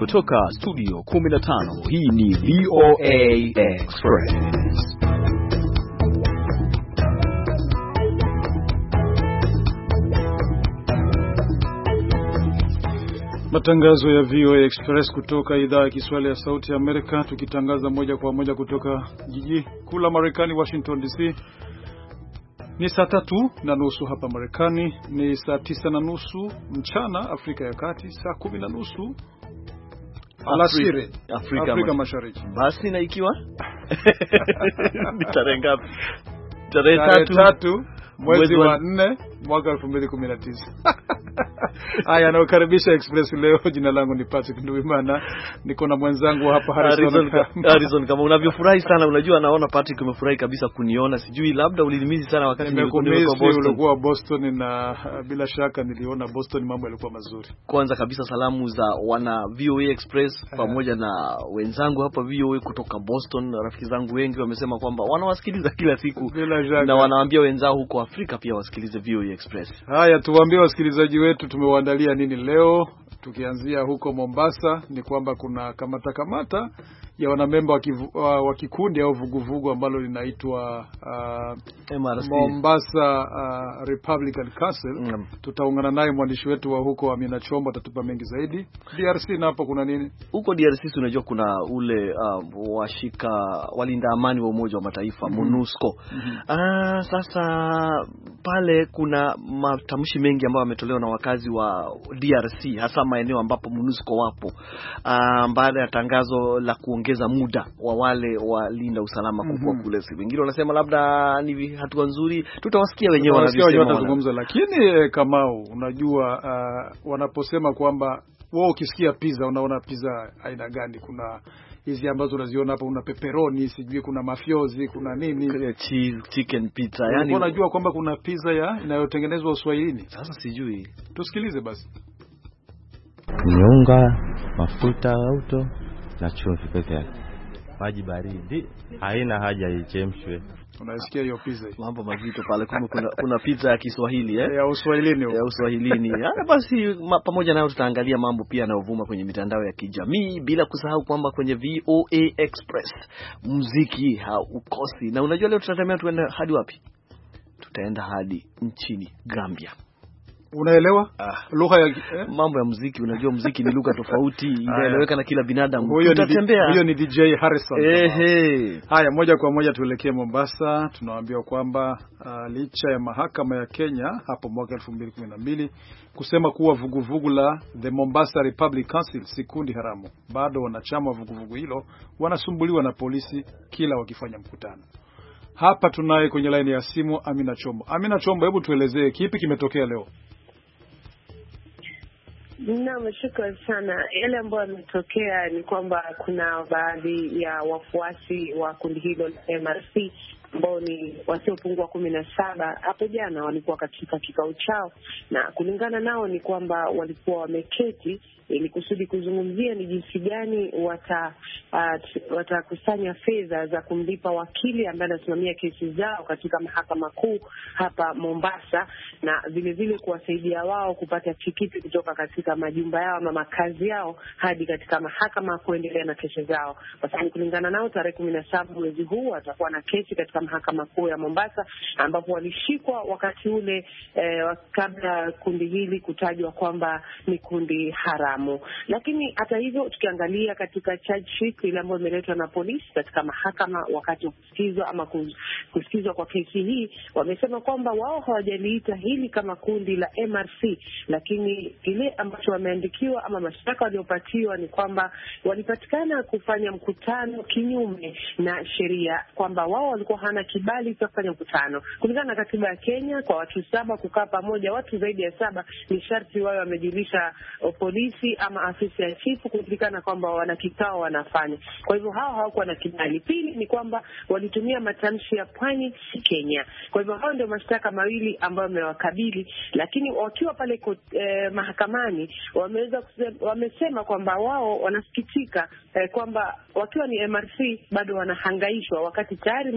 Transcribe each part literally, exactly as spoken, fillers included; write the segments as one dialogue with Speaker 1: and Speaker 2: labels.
Speaker 1: kutoka studio kumi na tano, hii ni V O A Express.
Speaker 2: Matangazo ya V O A Express kutoka idhaa ya Kiswahili ya Sauti ya Amerika, tukitangaza moja kwa moja kutoka jiji kuu la Marekani, Washington D C. Ni saa tatu na nusu hapa Marekani, ni saa tisa na nusu mchana Afrika ya Kati, saa kumi na nusu alasiri
Speaker 1: Afrika, Afrika,
Speaker 2: Afrika Mashariki.
Speaker 1: Basi na ikiwa ni tarehe ngapi? Tarehe tatu,
Speaker 2: tatu mwezi wa nne mwaka elfu mbili kumi na tisa. Haya, nakukaribisha Express leo. Jina langu ni Patrick Nduwimana, niko na mwenzangu hapa Harrison.
Speaker 1: Harrison, kama unavyofurahi sana, unajua naona Patrick umefurahi kabisa kuniona. Sijui labda ulinimizi sana wakati nilikuwa Boston.
Speaker 2: Ulikuwa Boston na bila shaka niliona Boston mambo yalikuwa mazuri.
Speaker 1: Kwanza kabisa salamu za wana V O A Express pamoja na wenzangu hapa V O A kutoka Boston. Rafiki zangu wengi wamesema kwamba wanawasikiliza kila siku na wanawaambia wenzao huko Afrika pia wasikilize V O A Express.
Speaker 2: Haya, tuwaambie wasikilizaji wetu tumewaandalia nini leo. Tukianzia huko Mombasa, ni kwamba kuna kamata kamata ya wanamemba wa kikundi au vuguvugu ambalo linaitwa uh,
Speaker 1: M R C,
Speaker 2: Mombasa uh, Republican Council. Mm. Tutaungana naye mwandishi wetu wa huko Amina Chombo, atatupa mengi zaidi. D R C napo kuna nini?
Speaker 1: Huko D R C unajua kuna ule uh, washika walinda amani wa Umoja wa Mataifa, mm -hmm. MONUSCO. Mm -hmm. Ah, sasa pale kuna matamshi mengi ambayo yametolewa na wakazi wa D R C, hasa maeneo ambapo MONUSCO wapo. Uh, baada ya tangazo la kuongeza muda wa wale walinda usalama mm -hmm. kwa kule. Wengine wanasema labda ni hatua nzuri, tutawasikia wenyewe wanavyosema
Speaker 2: watazungumza. Lakini Kamau, unajua uh, wanaposema kwamba wao ukisikia pizza unaona pizza aina gani? Kuna hizi ambazo unaziona hapa, una pepperoni, sijui kuna mafiozi, kuna nini,
Speaker 1: cheese, chicken pizza. Yani
Speaker 2: unajua kwamba kuna pizza ya inayotengenezwa Uswahilini.
Speaker 1: Sasa sijui.
Speaker 2: Tusikilize basi.
Speaker 3: Nyunga, mafuta auto na chumvi peke yake. Maji baridi, haina haja ichemshwe.
Speaker 2: Unasikia hiyo pizza hii?
Speaker 1: Mambo mazito pale. Kuna kuna, kuna pizza ya Kiswahili eh?
Speaker 2: Ya Uswahilini.
Speaker 1: Ya Uswahilini. Ah, basi ma, pamoja nayo tutaangalia mambo pia yanayovuma kwenye mitandao ya kijamii, bila kusahau kwamba kwenye V O A Express muziki haukosi. Na unajua leo tutatemea tuende hadi wapi? Tutaenda hadi nchini Gambia.
Speaker 2: Unaelewa?
Speaker 1: Ah,
Speaker 2: lugha ya eh?
Speaker 1: Mambo ya muziki, unajua muziki ni lugha tofauti, inaeleweka na kila binadamu.
Speaker 2: Tutatembea. Hiyo ni D J Harrison.
Speaker 1: Ehe.
Speaker 2: Haya, moja kwa moja tuelekee Mombasa. Tunawaambia kwamba uh, licha ya mahakama ya Kenya hapo mwaka elfu mbili kumi na mbili kusema kuwa vuguvugu la The Mombasa Republic Council si kundi haramu, bado wanachama wa vuguvugu hilo wanasumbuliwa na polisi kila wakifanya mkutano. Hapa tunaye kwenye line ya simu Amina Chombo. Amina Chombo, hebu tuelezee kipi kimetokea leo?
Speaker 4: Naam, shukrani sana. Yale ambayo yametokea ni kwamba kuna baadhi ya wafuasi wa kundi hilo la M R C ambao ni wasiopungua kumi na saba hapo jana walikuwa katika kikao chao, na kulingana nao ni kwamba walikuwa wameketi ili kusudi kuzungumzia ni jinsi gani wata uh, watakusanya fedha za kumlipa wakili ambaye anasimamia kesi zao katika mahakama kuu hapa Mombasa, na vile vile kuwasaidia wao kupata tikiti kutoka katika majumba yao ama makazi yao hadi katika mahakama kuendelea na kesi zao. Kwa sababu kulingana nao tarehe kumi na saba mwezi huu watakuwa na kesi katika mahakama kuu ya Mombasa, ambapo walishikwa wakati ule eh, kabla kundi hili kutajwa kwamba ni kundi haramu. Lakini hata hivyo tukiangalia katika charge sheet ile ambayo imeletwa na polisi katika mahakama wakati wa kusikizwa ama kusikizwa kwa kesi hii, wamesema kwamba wao hawajaliita hili kama kundi la M R C, lakini kile ambacho wameandikiwa ama mashtaka waliopatiwa ni kwamba walipatikana kufanya mkutano kinyume na sheria, kwamba wao walikuwa hana kibali cha kufanya mkutano. Kulingana na katiba ya Kenya, kwa watu saba kukaa pamoja, watu zaidi ya saba ni sharti wao wamejulisha polisi ama afisi ya chifu kujulikana kwamba wana kikao wanafanya. Kwa hivyo hao hawakuwa na kibali. Pili ni kwamba walitumia matamshi ya pwani Kenya. Kwa hivyo hao ndio mashtaka mawili ambayo wamewakabili, lakini wakiwa pale eh, mahakamani wameweza kusema, wamesema kwamba wao wanasikitika eh, kwamba wakiwa ni M R C bado wanahangaishwa, wakati tayari mahakama hii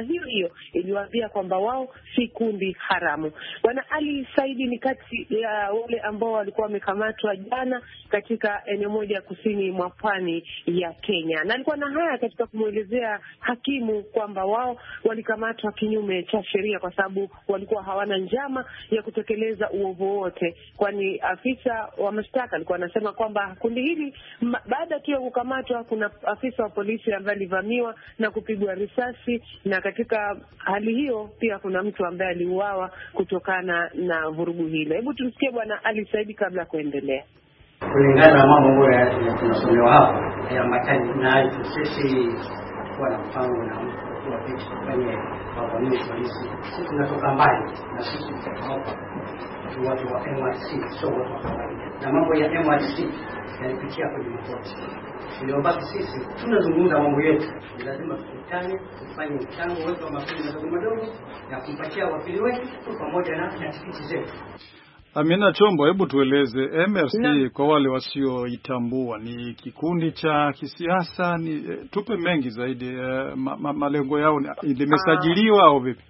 Speaker 4: hiyo hiyo iliwaambia kwamba wao si kundi haramu. Bwana Ali Saidi ni kati ya wale ambao walikuwa wamekamatwa jana katika eneo moja kusini mwa pwani ya Kenya, na alikuwa na haya katika kumwelezea hakimu kwamba wao walikamatwa kinyume cha sheria kwa sababu walikuwa hawana njama ya kutekeleza uovu wote, kwani afisa wa mashtaka alikuwa anasema kwamba kundi hili baada tu ya kukamatwa kuna afisa wa polisi ambaye alivamiwa na kupigwa risasi, na katika hali hiyo pia kuna mtu ambaye aliuawa kutokana na vurugu hilo. Hebu tumsikie Bwana Ali Saidi kabla kuendelea.
Speaker 5: Kulingana na mambo ambayo tunasomewa hapa ya matani na sisi kwa mfano na kwa vitu kwenye wavamia polisi, sisi tunatoka mbali na sisi hapa tu watu wa M R C, sio watu wa kawaida, na mambo ya M R C yanapitia kwenye makoti. Ndio basi sisi tunazungumza mambo yetu, lazima tukutane, tufanye mchango wetu wa makundi madogo madogo na kumpatia wakili wetu pamoja na tikiti zetu.
Speaker 2: Amina Chombo, hebu tueleze M R C na, kwa wale wasioitambua ni kikundi cha kisiasa, ni tupe mengi zaidi, ma, ma, malengo yao limesajiliwa au vipi?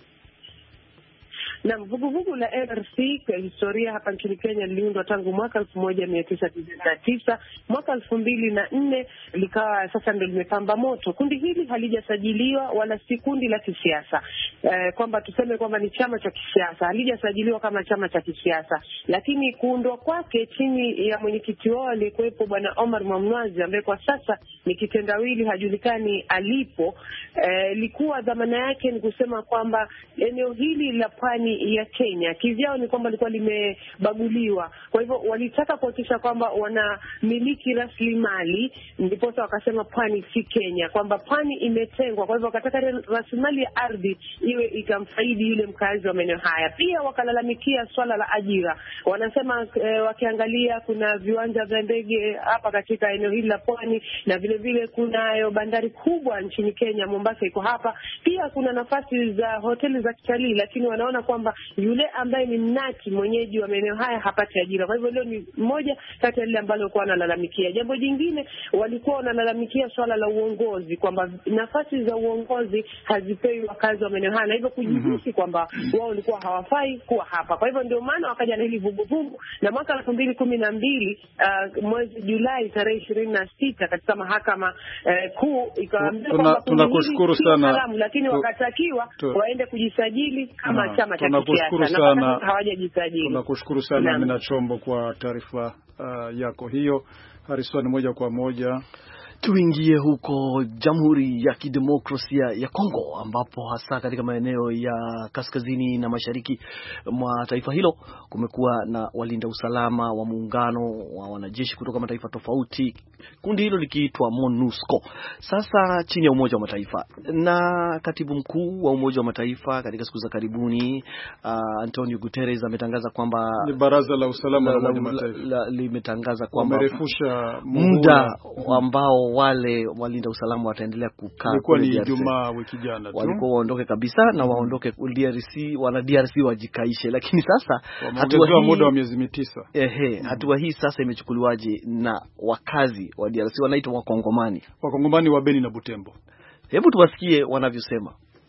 Speaker 4: Na vuguvugu la M R C kwa historia hapa nchini Kenya liliundwa tangu mwaka elfu moja mia tisa tisini na tisa. Mwaka elfu mbili na nne likawa sasa ndio limepamba moto. Kundi hili halijasajiliwa wala si kundi la kisiasa. Eh, kwamba tuseme kwamba ni chama cha kisiasa, halijasajiliwa kama chama cha kisiasa. Lakini kuundwa kwake chini ya mwenyekiti wao aliyekuwepo Bwana Omar Mwamnwazi ambaye kwa sasa ni kitendawili hajulikani alipo, eh, likuwa dhamana yake ni kusema kwamba eneo hili la pwani ya Kenya kivyao ni kwamba lilikuwa limebaguliwa. Kwa hivyo walitaka kuhakikisha kwamba wanamiliki rasilimali, ndipo wakasema pwani si Kenya, kwamba pwani imetengwa. Kwa hivyo wakataka rasilimali ya ardhi iwe ikamfaidi yule mkazi wa maeneo haya. Pia wakalalamikia swala la ajira. Wanasema e, wakiangalia kuna viwanja vya ndege hapa katika eneo hili la pwani, na vile vile kunayo bandari kubwa nchini Kenya, Mombasa iko hapa. Pia kuna nafasi za hoteli za kitalii, lakini wanaona kwamba yule ambaye ni mnati mwenyeji wa maeneo haya hapati ajira. Kwa hivyo leo ni mmoja kati ya lile ambalo walikuwa wanalalamikia. Jambo jingine walikuwa wanalalamikia swala la uongozi, kwamba nafasi za uongozi hazipewi wakazi wa maeneo haya, na hivyo kujihisi mm-hmm. kwamba wao walikuwa hawafai kuwa hapa. Kwa hivyo ndio maana wakaja na hili vuguvugu, na mwaka elfu mbili kumi na mbili uh, mwezi Julai tarehe ishirini na sita katika mahakama uh, kuu ikawaambia kwamba
Speaker 2: tunakushukuru sana
Speaker 4: haramu, lakini tu, wakatakiwa tu, waende kujisajili kama na, chama cha
Speaker 2: tunakushukuru sana
Speaker 4: hawajajisajili.
Speaker 2: Tunakushukuru sana Amina Chombo kwa taarifa uh, yako hiyo. Harrison, moja kwa moja
Speaker 1: tuingie huko Jamhuri ya Kidemokrasia ya Kongo, ambapo hasa katika maeneo ya kaskazini na mashariki mwa taifa hilo kumekuwa na walinda usalama wa muungano wa wanajeshi kutoka mataifa tofauti, kundi hilo likiitwa MONUSCO, sasa chini ya Umoja wa Mataifa. Na katibu mkuu wa Umoja wa Mataifa katika siku za karibuni uh, Antonio Guterres ametangaza kwamba
Speaker 2: ni Baraza la Usalama la Umoja wa Mataifa
Speaker 1: limetangaza kwamba
Speaker 2: wamerefusha
Speaker 1: muda ambao wale walinda usalama wataendelea kukaa.
Speaker 2: Ilikuwa ni Ijumaa wiki jana tu
Speaker 1: walikuwa waondoke kabisa na waondoke D R C, wana D R C wajikaishe, lakini sasa
Speaker 2: hatua hii muda wa miezi mitisa.
Speaker 1: Ehe, mm. hatua hii sasa imechukuliwaje na wakazi wa D R C wanaitwa Wakongomani,
Speaker 2: Wakongomani wa Beni na Butembo?
Speaker 1: Hebu tuwasikie wanavyosema.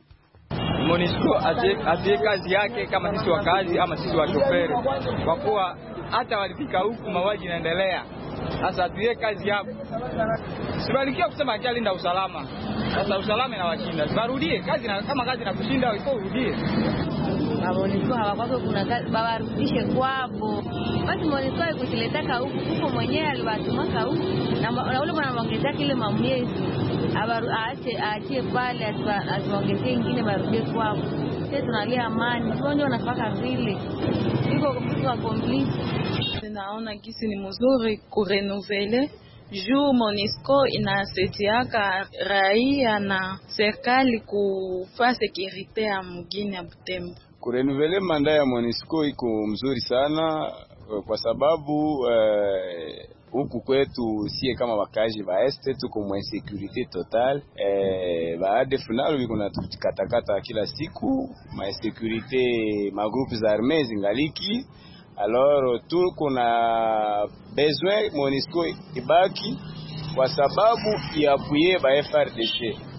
Speaker 6: MONUSCO atie kazi yake kama sisi wakazi ama sisi washoferi, kwa kuwa hata walifika huku mauaji yanaendelea. Sasa tuwe kazi hapo. Sibalikia kusema akialinda usalama. Sasa usalama inawashinda. Barudie kazi, na kama kazi inakushinda wiko urudie.
Speaker 7: MONUSCO hawakwako kuna kazi bawarudishe kwao. Basi MONUSCO ikuletaka huku huko mwenyewe aliwatumaka huku na, na ule bwana mwongezea kile mamwezi abaru aache aachie pale asiongezee ingine barudie kwao. Sisi tunalia amani. Sio ndio wanafaka vile. Iko kwa complete.
Speaker 8: Naona kisi ni mzuri kurenovele juu MONUSCO inasaidiaka raia na serikali kufa security ya mgini ya Butembo.
Speaker 9: Kurenovele manda ya MONUSCO iko mzuri sana kwa sababu huku uh, kwetu sie kama wakazi wa este tuko mwa insecurity total. Eh, baada funalo biko na tukatakata kila siku, ma insecurity ma groupes armés zingaliki. Alors tuko na besoin MONUSCO ibaki kwa sababu ya kuye ba F R D C.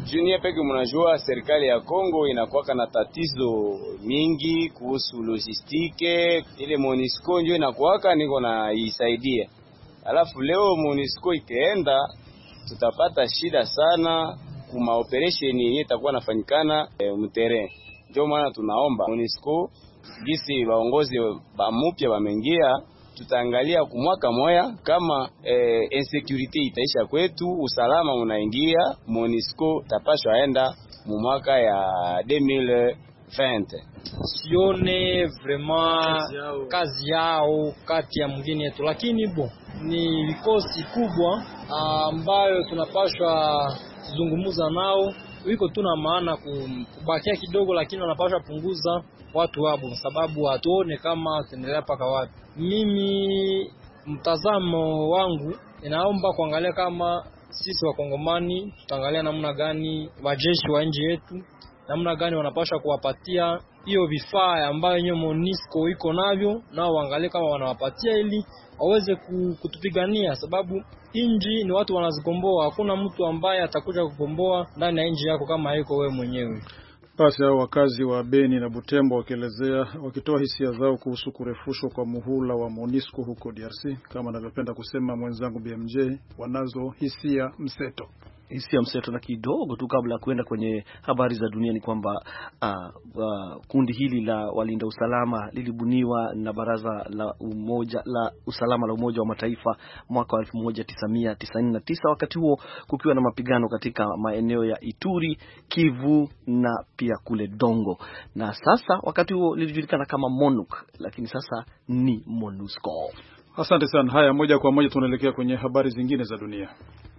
Speaker 9: Junior peke mnajua serikali ya Kongo inakuwa na tatizo mingi kuhusu logistike, ile MONUSCO ndio inakuwa niko na isaidia. Alafu leo MONUSCO ikaenda, tutapata shida sana kuma operation yenye itakuwa nafanyikana e, mterrain. Ndio maana tunaomba MONUSCO gisi waongozi ba mpya wameingia, tutaangalia kumwaka moya kama eh, insecurity itaisha kwetu, usalama unaingia, MONUSCO tapashwa aenda mu mwaka ya deux mille vingt.
Speaker 10: Sione vraiment kazi yao kati ya mwingine yetu, lakini bo ni vikosi kubwa ambayo tunapashwa kuzungumza nao. Wiko tuna maana kubakia kidogo, lakini wanapaswa punguza watu wabo sababu hatuone kama tuendelea paka wapi. Mimi mtazamo wangu inaomba kuangalia kama sisi wakongomani tutaangalia namna gani wajeshi wa nchi yetu, namna gani wanapaswa kuwapatia hiyo vifaa ambayo yenyewe MONUSCO iko navyo, nao waangalie kama wanawapatia ili waweze kutupigania, sababu inji ni watu wanazigomboa. Hakuna mtu ambaye atakuja kugomboa ndani ya inji yako kama haiko wewe mwenyewe.
Speaker 2: Basi hao wakazi wa Beni na Butembo wakielezea wakitoa hisia zao kuhusu kurefushwa kwa muhula wa MONUSCO huko D R C. Kama anavyopenda kusema mwenzangu B M J, wanazo hisia mseto.
Speaker 1: Hisia mseto. Na kidogo tu kabla ya kwenda kwenye habari za dunia ni kwamba uh, uh, kundi hili la walinda usalama lilibuniwa na Baraza la Umoja la Usalama la Umoja wa Mataifa mwaka wa elfu moja tisa mia tisini na tisa, wakati huo kukiwa na mapigano katika maeneo ya Ituri, Kivu na pia kule Dongo. Na sasa wakati huo lilijulikana kama MONUC, lakini sasa ni MONUSCO.
Speaker 2: Asante sana. Haya, moja kwa moja tunaelekea kwenye habari zingine za dunia.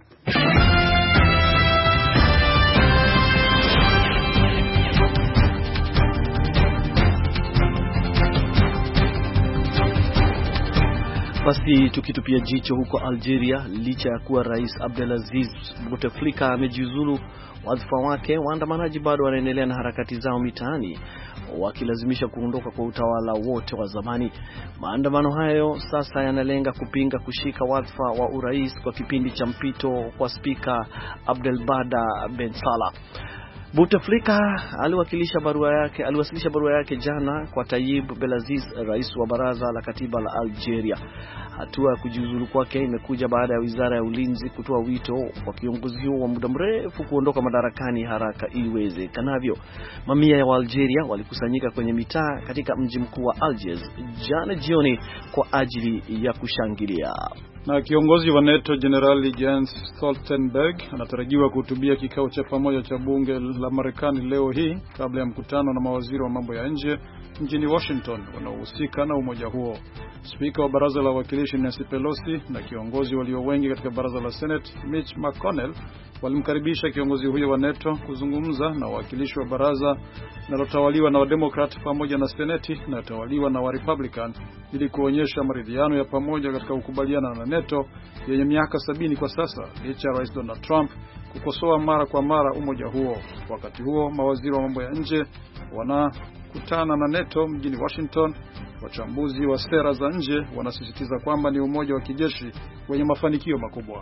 Speaker 1: Basi tukitupia jicho huko Algeria, licha ya kuwa Rais Abdelaziz Bouteflika amejiuzulu wadhifa wake, waandamanaji bado wanaendelea na harakati zao mitaani wakilazimisha kuondoka kwa utawala wote wa zamani. Maandamano hayo sasa yanalenga kupinga kushika wadhifa wa urais kwa kipindi cha mpito kwa Spika Abdelbada Ben Salah. Bouteflika aliwakilisha barua yake aliwasilisha barua yake jana kwa Tayyip Belaziz, rais wa baraza la katiba la Algeria. Hatua ya kujiuzulu kwake imekuja baada ya Wizara ya Ulinzi kutoa wito kwa kiongozi huo wa muda mrefu kuondoka madarakani haraka iwezekanavyo. Mamia ya Waalgeria walikusanyika kwenye mitaa katika mji mkuu wa Algiers jana jioni kwa ajili ya kushangilia.
Speaker 2: Na kiongozi wa NATO Generali Jens Stoltenberg anatarajiwa kuhutubia kikao cha pamoja cha bunge la Marekani leo hii kabla ya mkutano na mawaziri wa mambo ya nje mjini Washington wanaohusika na umoja huo. Spika wa baraza la wawakilishi Nancy Pelosi na kiongozi walio wengi katika baraza la Senate Mitch McConnell walimkaribisha kiongozi huyo wa NATO kuzungumza na wawakilishi wa baraza linalotawaliwa na Wademokrat pamoja na Seneti inayotawaliwa na Warepublican ili kuonyesha maridhiano ya pamoja katika kukubaliana na NATO yenye miaka sabini kwa sasa, licha ya Rais Donald Trump kukosoa mara kwa mara umoja huo. Wakati huo mawaziri wa mambo ya nje wanakutana na NATO mjini Washington. Wachambuzi wa sera za nje wanasisitiza kwamba ni umoja wa kijeshi wenye mafanikio makubwa.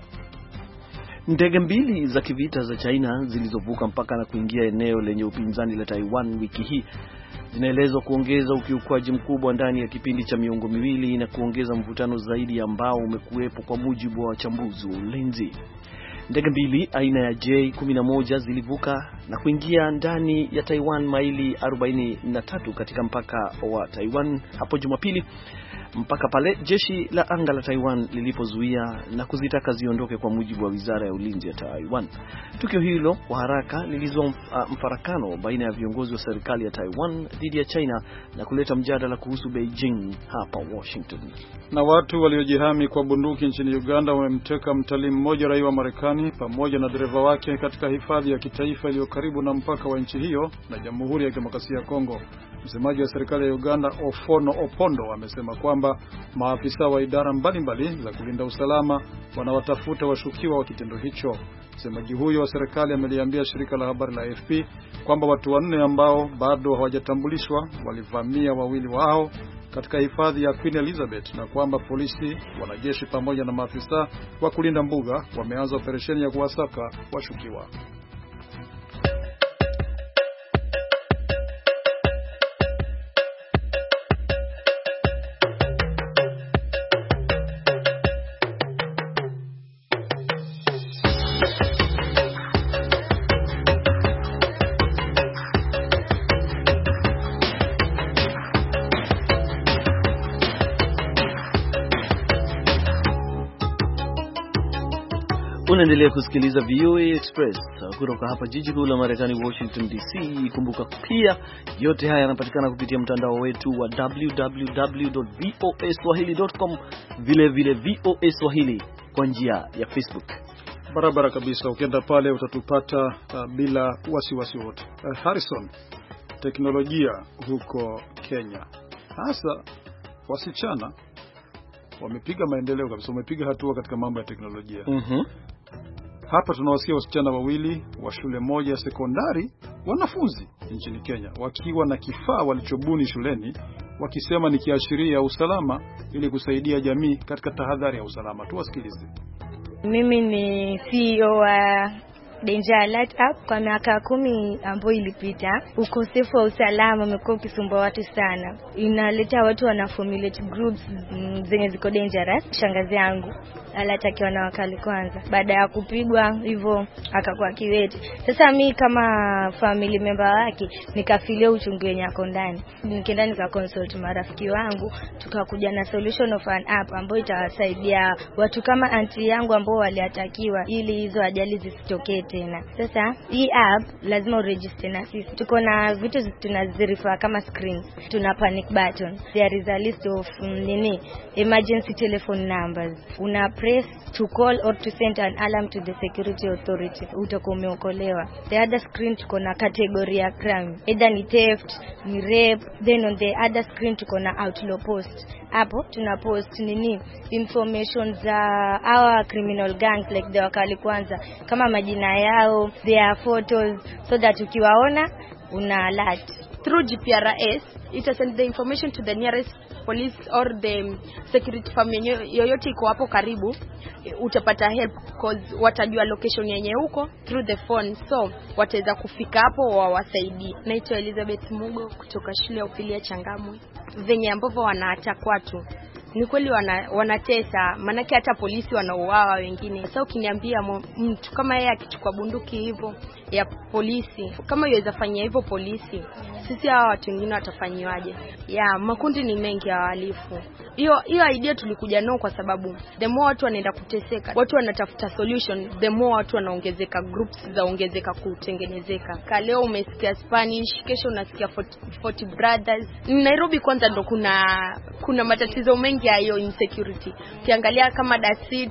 Speaker 1: Ndege mbili za kivita za China zilizovuka mpaka na kuingia eneo lenye upinzani la Taiwan wiki hii zinaelezwa kuongeza ukiukwaji mkubwa ndani ya kipindi cha miongo miwili na kuongeza mvutano zaidi ambao umekuwepo, kwa mujibu wa wachambuzi wa ulinzi. Ndege mbili aina ya J kumi na moja zilivuka na kuingia ndani ya Taiwan maili arobaini na tatu katika mpaka wa Taiwan hapo Jumapili, mpaka pale jeshi la anga la Taiwan lilipozuia na kuzitaka ziondoke, kwa mujibu wa Wizara ya Ulinzi ya Taiwan. Tukio hilo kwa haraka lilizua mfarakano baina ya viongozi wa serikali ya Taiwan dhidi ya China na kuleta mjadala kuhusu Beijing hapa Washington.
Speaker 2: Na watu waliojihami kwa bunduki nchini Uganda wamemteka mtalii mmoja raia wa Marekani pamoja na dereva wake katika hifadhi ya kitaifa iliyo karibu na mpaka wa nchi hiyo na Jamhuri ya Kidemokrasia ya Kongo. Msemaji wa serikali ya Uganda Ofono Opondo amesema kwamba maafisa wa idara mbalimbali za kulinda usalama wanawatafuta washukiwa wa kitendo hicho. Msemaji huyo wa serikali ameliambia shirika la habari la A F P kwamba watu wanne ambao bado hawajatambulishwa walivamia wawili wao katika hifadhi ya Queen Elizabeth na kwamba polisi, wanajeshi pamoja na maafisa wa kulinda mbuga wameanza operesheni ya kuwasaka washukiwa.
Speaker 1: Unaendelea kusikiliza V O A Express kutoka hapa jiji kuu la Marekani, Washington D C. Kumbuka pia yote haya yanapatikana kupitia mtandao wetu wa w w w dot voa swahili dot com, vile vile V O A Swahili kwa njia ya Facebook.
Speaker 2: Barabara kabisa, ukienda pale utatupata uh, bila wasiwasi wote. Uh, Harrison, teknolojia huko Kenya, hasa wasichana wamepiga maendeleo kabisa, wamepiga hatua katika mambo ya teknolojia.
Speaker 1: Mhm.
Speaker 2: Hapa tunawasikia wasichana wawili wa shule moja ya sekondari, wanafunzi nchini Kenya, wakiwa na kifaa walichobuni shuleni, wakisema ni kiashiria usalama ili kusaidia jamii katika tahadhari ya usalama. Tuwasikilize.
Speaker 11: Mimi ni C E O wa Danger Alert App. Kwa miaka kumi ambayo ilipita, ukosefu wa usalama umekuwa ukisumbua watu sana. Inaleta watu wana formulate groups mm, zenye ziko dangerous. Shangazi yangu alitakiwa na wakali kwanza, baada ya kupigwa hivyo akakuwa kiwete. Sasa mimi kama family member wake nikafilia uchungu wenye ako ndani, nikaenda nika consult marafiki wangu, tukakuja na solution of an app ambayo itawasaidia watu kama auntie yangu ambao waliatakiwa, ili hizo ajali zisitokee tena. Sasa hii app lazima uregister na sisi. Tuko na vitu tunazirifa kama screens, tuna panic button, there is a list of um, nini emergency telephone numbers. Una press to call or to send an alarm to the security authority, utakuwa umeokolewa. The other screen tuko na category ya crime, either ni theft, ni rape. Then on the other screen tuko na outlaw post. Hapo tuna post nini information za our criminal gangs, like the wakali kwanza, kama majina yao, their photos, so that ukiwaona una alert.
Speaker 12: Through G P R S it send the information to the nearest police or the security firm yoyote iko hapo karibu, utapata help because watajua location yenye huko through the phone, so wataweza kufika hapo wawasaidie. Naitwa Elizabeth Mugo kutoka shule ya upili ya Changamwe. Venye ambavyo wanaattack watu ni kweli wana, wanatesa, manake hata polisi wanauawa wengine. Sasa ukiniambia mtu kama yeye akichukua bunduki hivyo ya polisi, kama yaweza fanya hivyo polisi, sisi hawa watu wengine watafanywaje? Ya makundi ni mengi ya wahalifu. Hiyo hiyo idea tulikuja nao kwa sababu the more watu wanaenda kuteseka, watu wanatafuta solution, the more watu wanaongezeka, groups zaongezeka kutengenezeka. Ka leo umesikia Spanish, kesho unasikia forty brothers. Nairobi kwanza ndo kuna kuna matatizo mengi ya hiyo insecurity. Ukiangalia kama Dasit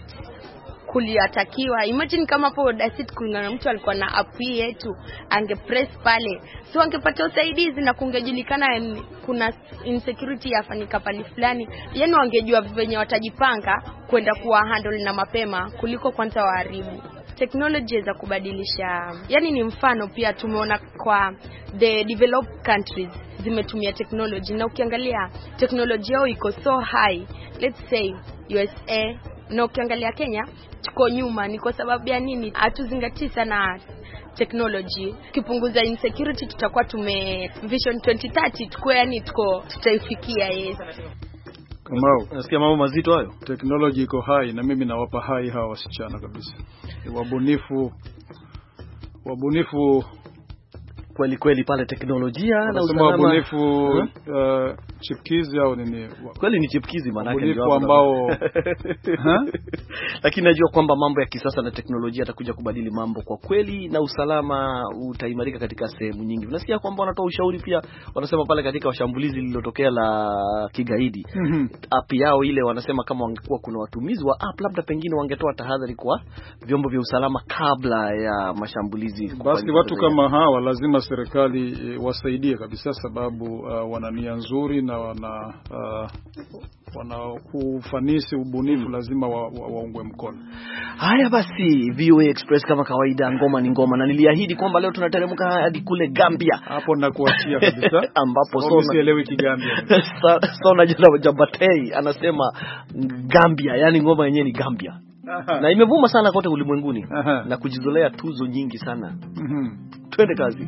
Speaker 12: kuliatakiwa, imagine kama hapo Dasit kuna mtu alikuwa na app yetu, angepress pale, so angepata usaidizi na kungejulikana kuna insecurity yafanyika pale fulani. Yaani wangejua venye watajipanga kwenda kuwa handle na mapema kuliko kwanza waharibu. Technology za kubadilisha, yani ni mfano pia tumeona kwa the developed countries zimetumia technology, na ukiangalia technology yao iko so high, let's say U S A, na ukiangalia Kenya tuko nyuma. Ni kwa sababu ya nini? Hatuzingatii sana technology. Kipunguza insecurity tutakuwa tume vision twenty thirty tuko, yani tuko tutaifikia. Yes.
Speaker 2: Kamau,
Speaker 1: nasikia mambo mazito hayo.
Speaker 2: Technology iko high na mimi nawapa high hawa wasichana kabisa. Wabunifu wabunifu
Speaker 1: kweli kweli pale teknolojia na
Speaker 2: usalama. Wabunifu uh, chipkizi au nini?
Speaker 1: Kweli ni chipkizi maana yake
Speaker 2: ndio ambao
Speaker 1: lakini najua kwamba mambo ya kisasa na teknolojia atakuja kubadili mambo kwa kweli, na usalama utaimarika katika sehemu nyingi. Unasikia kwamba wanatoa ushauri pia, wanasema pale katika washambulizi lililotokea la kigaidi, mm-hmm. app yao ile wanasema kama wangekuwa kuna watumizi wa app, labda pengine wangetoa tahadhari kwa vyombo vya usalama kabla ya mashambulizi.
Speaker 2: Basi watu kama hawa lazima serikali e, wasaidie kabisa, sababu uh, wana nia nzuri na wana uh, wana ufanisi, ubunifu, lazima waungwe wa, wa mkono.
Speaker 1: Haya basi, V O A Express kama kawaida, ngoma ni ngoma, na niliahidi kwamba leo tunateremka hadi kule Gambia.
Speaker 2: Hapo nakuachia kabisa
Speaker 1: ambapo
Speaker 2: Sona sielewi Kigambia.
Speaker 1: Sona Jana Jabatei anasema Gambia, yani ngoma yenyewe ni Gambia. Aha. Na imevuma sana kote ulimwenguni. Aha. Na kujizolea tuzo nyingi sana. Mhm. Twende kazi.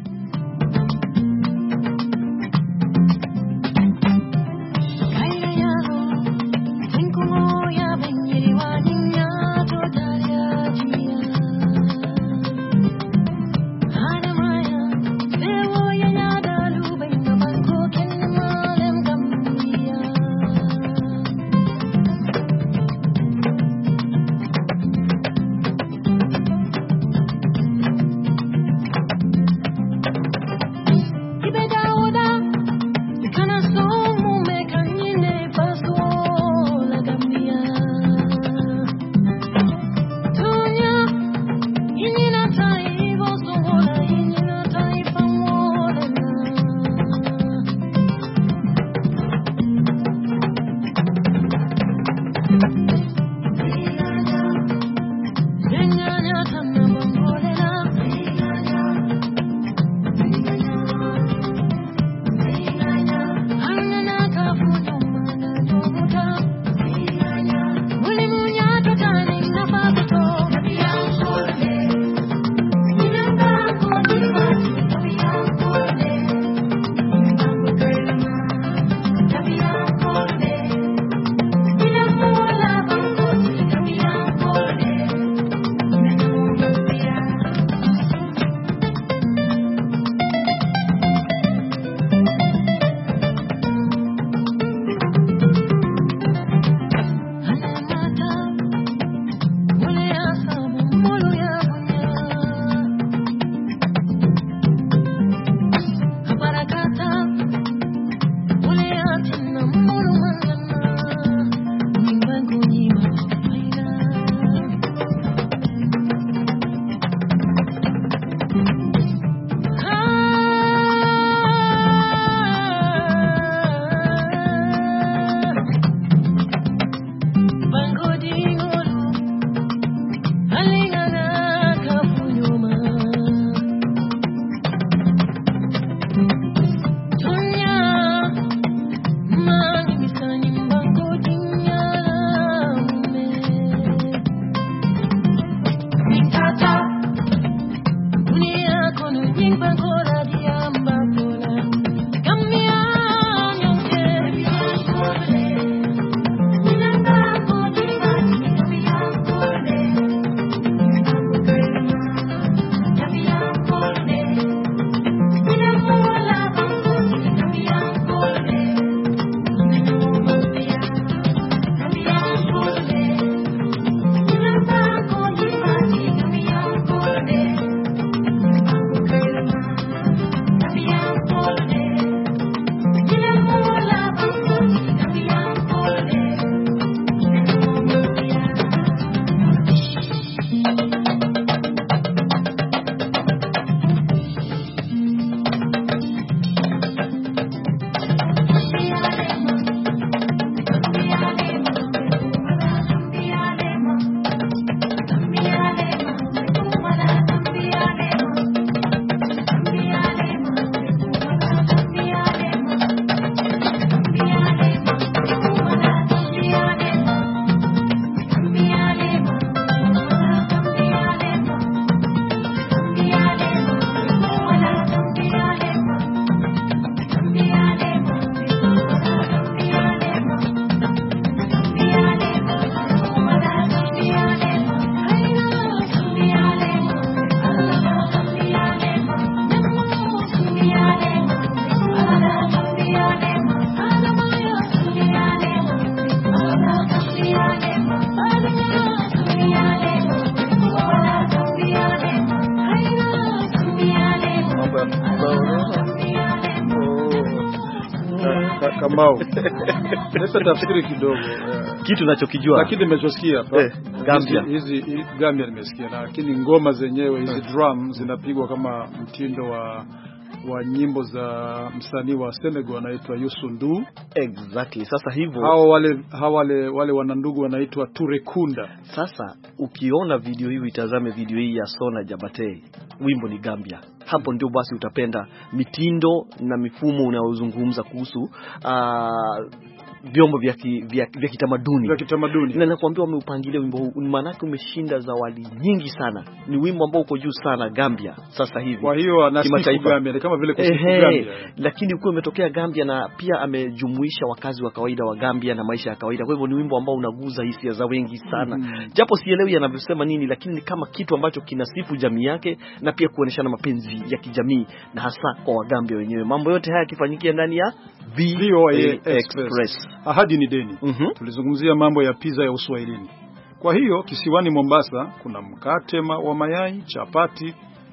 Speaker 2: Kamau. Sasa tafsiri kidogo.
Speaker 1: Kitu ninachokijua.
Speaker 2: Lakini nimechosikia hapa.
Speaker 1: Eh, Gambia.
Speaker 2: Hizi Gambia nimesikia, lakini ngoma zenyewe hizi drum zinapigwa kama mtindo wa wa nyimbo za msanii wa Senegal anaitwa Youssou N'Dour.
Speaker 1: Exactly. Sasa hivyo
Speaker 2: hao wale hao wale wale wanandugu wanaitwa Toure Kunda.
Speaker 1: Sasa ukiona video hii, itazame video hii ya Sona Jabate, wimbo ni Gambia. Hapo ndio basi utapenda mitindo na mifumo unayozungumza kuhusu uh, vyombo vya vya kitamaduni
Speaker 2: vya kitamaduni.
Speaker 1: Na nakwambia wameupangilia wimbo huu, maana yake umeshinda zawadi nyingi sana. Ni wimbo ambao uko juu sana Gambia sasa hivi.
Speaker 2: Kwa hiyo anasifu Gambia kama vile kusifu Gambia.
Speaker 1: Lakini uko umetokea Gambia na pia amejumuisha wakazi wa kawaida wa Gambia na maisha ya kawaida. Kwa hivyo ni wimbo ambao unaguza hisia za wengi sana. Mm-hmm. Japo sielewi anavyosema nini, lakini ni kama kitu ambacho kinasifu jamii yake na pia kuoneshana mapenzi ya kijamii na hasa kwa Wagambia wenyewe. Mambo yote haya yakifanyikia ndani ya V O A Express.
Speaker 2: Ahadi ni deni.
Speaker 1: Mm-hmm.
Speaker 2: Tulizungumzia mambo ya pizza ya Uswahilini. Kwa hiyo kisiwani Mombasa kuna mkate wa mayai, chapati,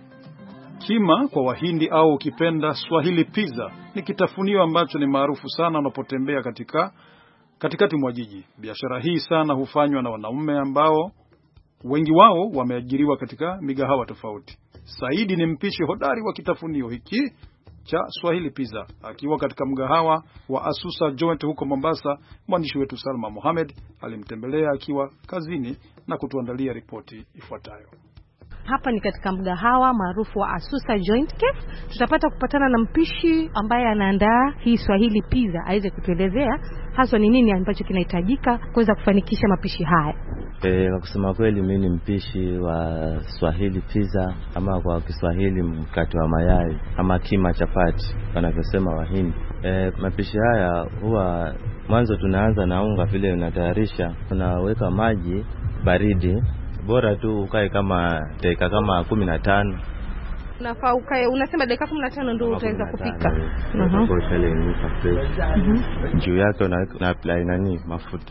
Speaker 2: kima kwa Wahindi au ukipenda Swahili pizza. Ni kitafunio ambacho ni maarufu sana unapotembea katika katikati mwa jiji. Biashara hii sana hufanywa na wanaume ambao wengi wao wameajiriwa katika migahawa tofauti. Saidi ni mpishi hodari wa kitafunio hiki cha Swahili pizza akiwa katika mgahawa wa Asusa Joint huko Mombasa. Mwandishi wetu Salma Mohamed alimtembelea akiwa kazini na kutuandalia ripoti ifuatayo.
Speaker 13: Hapa ni katika mgahawa maarufu wa Asusa Joint Cafe. Tutapata kupatana na mpishi ambaye anaandaa hii Swahili pizza, aweze kutuelezea hasa ni nini ambacho kinahitajika kuweza kufanikisha mapishi haya.
Speaker 3: Eh, kwa kusema kweli mimi ni mpishi wa Swahili pizza, ama kwa Kiswahili mkate wa mayai ama kima chapati wanavyosema Wahindi. Eh, mapishi haya huwa mwanzo tunaanza na unga vile unatayarisha. Tunaweka maji baridi, bora tu ukae kama dakika kama kumi na tano.
Speaker 13: Unafaa ukae, unasema dakika kumi na tano ndio utaweza kupika.
Speaker 3: Mhm. Kwa shale ni fresh. Mhm. Juu yake unaweka na apply nani mafuta.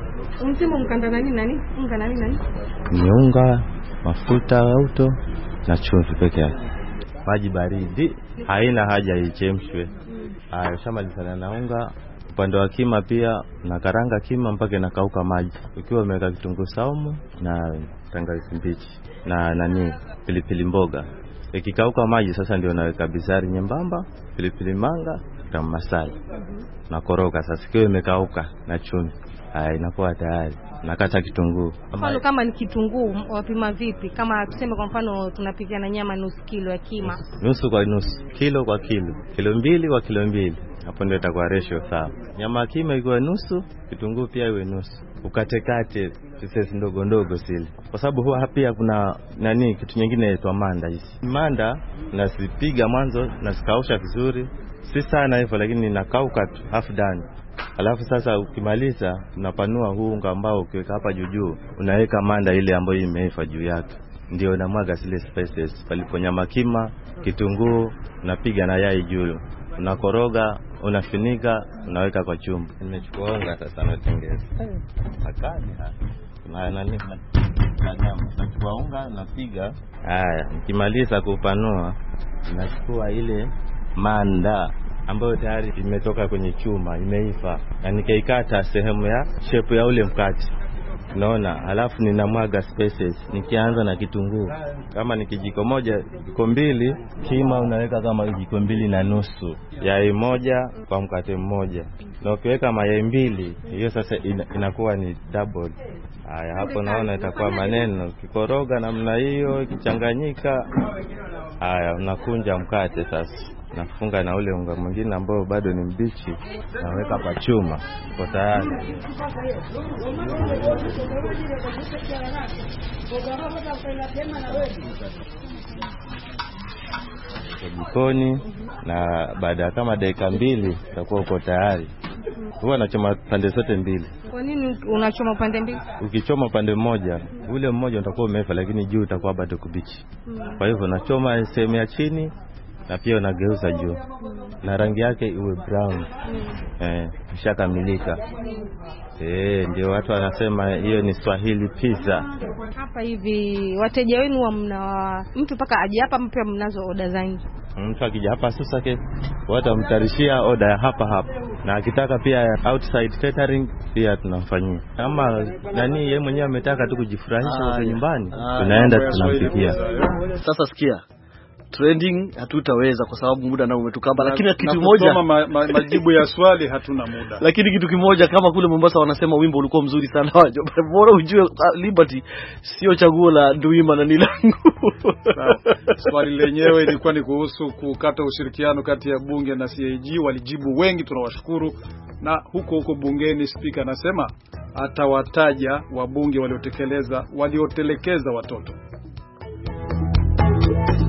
Speaker 13: Mtimo mkanda nani nani? Unga nani nani?
Speaker 3: Ni unga, mafuta auto na chumvi peke yake. Maji baridi, haina haja ichemshwe. Haya, shamalizana na unga. Upande wa kima pia na karanga kima mpaka inakauka maji. Ukiwa umeweka kitunguu saumu na tangawizi mbichi na nani pilipili mboga. Ikikauka maji sasa ndio naweka bizari nyembamba, pilipili manga, tamu masala. Na koroga sasa kiwe imekauka na chumvi. Haya, inakuwa tayari. Nakata kitunguu.
Speaker 13: Mfano kama ni kitunguu wapima vipi? Kama tuseme kwa mfano tunapikia na nyama nusu kilo ya kima.
Speaker 3: Nusu kwa nusu, kilo kwa kilo, kilo mbili kwa kilo mbili. Hapo ndio itakuwa ratio sawa. Nyama ya kima iwe nusu, kitunguu pia iwe nusu. Ukatekate pieces ndogo ndogo zile. Kwa sababu huwa pia kuna nani kitu nyingine inaitwa manda hizi. Manda nasipiga mwanzo na sikausha vizuri. Si sana hivyo lakini inakauka half done. Alafu sasa ukimaliza unapanua huu unga ambao ukiweka hapa juu juu unaweka manda ile ambayo imeiva juu yake. Ndio unamwaga zile spices. Palipo nyama kima, kitunguu, unapiga na yai juu. Unakoroga, unafinika, unaweka kwa chumvi. Nimechukua unga sasa natengeza. Akani na nani na nyama. Nachukua unga napiga. Haya, nikimaliza kupanua, nachukua ile manda ambayo tayari imetoka kwenye chuma, imeiva. Na nikaikata sehemu ya shape ya ule mkate. Unaona, alafu ninamwaga spices. Nikianza na kitunguu. Kama ni kijiko moja, kijiko mbili, kima unaweka kama kijiko mbili na nusu. Yai moja kwa mkate mmoja. Na ukiweka mayai mbili, hiyo sasa ina, inakuwa ni double. Haya, hapo naona itakuwa maneno. Ukikoroga namna hiyo, ikichanganyika, haya unakunja mkate sasa. Nafunga na ule unga mwingine ambao bado ni mbichi, naweka pa chuma. Kwa tayari. Jikoni na baada ya kama dakika mbili itakuwa uko tayari. Huwa nachoma pande zote mbili.
Speaker 13: Kwa nini unachoma pande mbili?
Speaker 3: Ukichoma pande moja, ule mmoja utakuwa umeiva lakini juu utakuwa bado kubichi. Hmm. Kwa hivyo nachoma sehemu ya chini na pia unageuza juu. Na rangi yake iwe brown. Hmm. Eh, ishakamilika. Eh, ndio watu wanasema hiyo ni Swahili pizza.
Speaker 13: Hapa hivi wateja wenu wa mna mtu paka aje hapa mpya mnazo order za nje.
Speaker 3: Mtu akija hapa sasa ke watamtarishia order ya hapa hapa. na akitaka pia outside catering pia tunamfanyia. Kama nani yeye mwenyewe ametaka tu kujifurahisha huko nyumbani, tunaenda tunampikia.
Speaker 1: Sasa sikia, trending hatutaweza kwa sababu muda nao umetukaba, lakini kitu kimoja
Speaker 2: ma, ma, majibu ya swali hatuna muda.
Speaker 1: Lakini kitu kimoja, kama kule Mombasa wanasema wimbo ulikuwa mzuri sana wajo. Bora ujue Liberty sio chaguo la Nduima na Nilangu.
Speaker 2: Swali lenyewe ilikuwa ni kuhusu kukata ushirikiano kati ya bunge na C A G. Walijibu wengi, tunawashukuru. Na huko huko bungeni speaker anasema atawataja wabunge waliotekeleza waliotelekeza watoto.